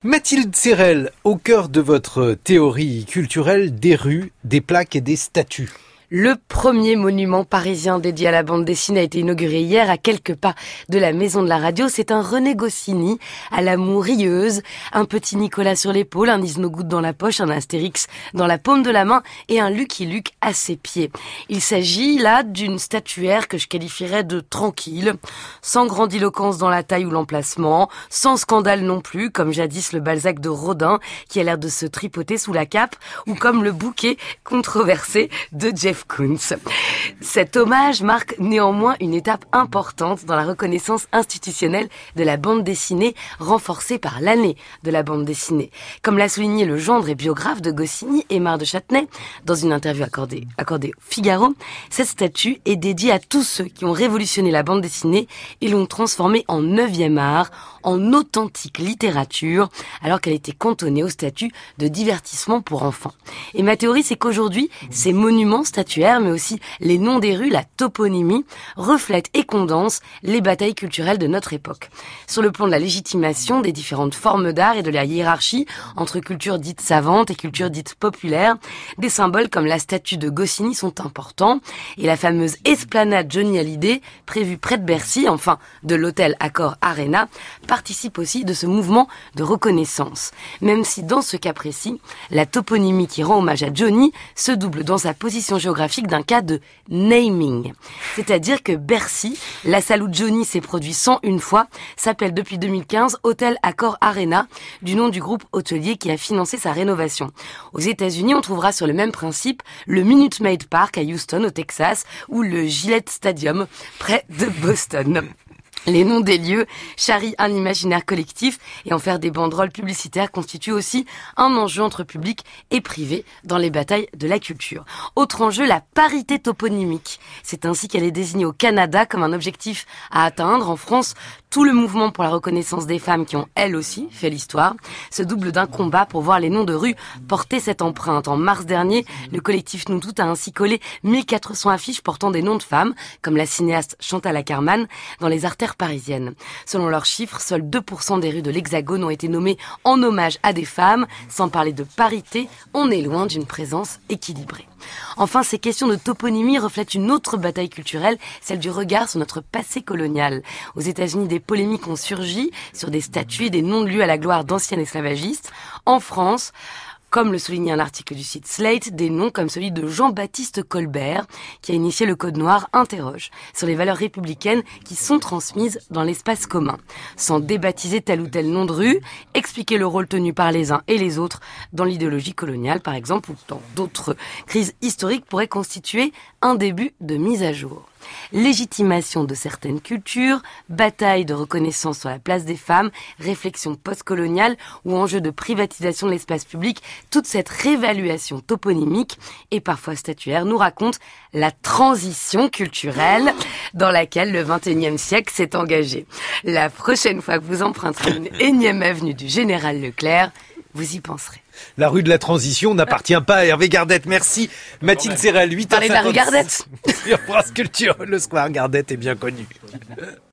Mathilde Serrel, au cœur de votre théorie culturelle des rues, des plaques et des statues. Le premier monument parisien dédié à la bande dessinée a été inauguré hier à quelques pas de la Maison de la Radio. C'est un René Goscinny à l'amour rieuse, un petit Nicolas sur l'épaule, un Isnogoud dans la poche, un Astérix dans la paume de la main et un Lucky Luke à ses pieds. Il s'agit là d'une statuaire que je qualifierais de tranquille, sans grandiloquence dans la taille ou l'emplacement, sans scandale non plus, comme jadis le Balzac de Rodin qui a l'air de se tripoter sous la cape, ou comme le bouquet controversé de Jeff Koons. Cet hommage marque néanmoins une étape importante dans la reconnaissance institutionnelle de la bande dessinée, renforcée par l'année de la bande dessinée. Comme l'a souligné le gendre et biographe de Goscinny, Aymar de Châtenay, dans une interview accordée au Figaro, cette statue est dédiée à tous ceux qui ont révolutionné la bande dessinée et l'ont transformée en 9e art, en authentique littérature, alors qu'elle était cantonnée au statut de divertissement pour enfants. Et ma théorie, c'est qu'aujourd'hui, ces monuments statuaires, mais aussi les noms des rues, la toponymie, reflètent et condensent les batailles culturelles de notre époque. Sur le plan de la légitimation des différentes formes d'art et de la hiérarchie entre culture dite savante et culture dite populaire, des symboles comme la statue de Goscinny sont importants, et la fameuse esplanade Johnny Hallyday, prévue près de Bercy, enfin de l'hôtel Accor Arena, participe aussi de ce mouvement de reconnaissance. Même si dans ce cas précis, la toponymie qui rend hommage à Johnny se double dans sa position géographique d'un cas de naming. C'est-à-dire que Bercy, la salle où Johnny s'est produit 101 fois, s'appelle depuis 2015 Hôtel Accor Arena, du nom du groupe hôtelier qui a financé sa rénovation. Aux États-Unis, on trouvera sur le même principe le Minute Maid Park à Houston, au Texas, ou le Gillette Stadium, près de Boston. Les noms des lieux charrient un imaginaire collectif et en faire des banderoles publicitaires constitue aussi un enjeu entre public et privé dans les batailles de la culture. Autre enjeu, la parité toponymique. C'est ainsi qu'elle est désignée au Canada comme un objectif à atteindre. En France, tout le mouvement pour la reconnaissance des femmes qui ont elles aussi fait l'histoire se double d'un combat pour voir les noms de rues porter cette empreinte. En mars dernier, le collectif Nous Toutes a ainsi collé 1400 affiches portant des noms de femmes, comme la cinéaste Chantal Akerman, dans les artères parisiennes. Selon leurs chiffres, seuls 2% des rues de l'Hexagone ont été nommées en hommage à des femmes. Sans parler de parité, on est loin d'une présence équilibrée. Enfin, ces questions de toponymie reflètent une autre bataille culturelle, celle du regard sur notre passé colonial. Aux États-Unis, des polémiques ont surgi sur des statues et des noms de lieux à la gloire d'anciens esclavagistes. En France, comme le soulignait un article du site Slate, des noms comme celui de Jean-Baptiste Colbert, qui a initié le Code Noir, interrogent sur les valeurs républicaines qui sont transmises dans l'espace commun. Sans débaptiser tel ou tel nom de rue, expliquer le rôle tenu par les uns et les autres dans l'idéologie coloniale, par exemple, ou dans d'autres crises historiques, pourrait constituer un début de mise à jour. Légitimation de certaines cultures, bataille de reconnaissance sur la place des femmes, réflexion postcoloniale ou enjeu de privatisation de l'espace public, toute cette réévaluation toponymique et parfois statuaire nous raconte la transition culturelle dans laquelle le XXIe siècle s'est engagé. La prochaine fois que vous emprunterez une énième avenue du Général Leclerc, vous y penserez. La rue de la Transition n'appartient pas à Hervé Gardette. Merci Mathilde Serrel. 8h56. Parlez de la rue Gardette. Sur France Culture, le square Gardette est bien connu.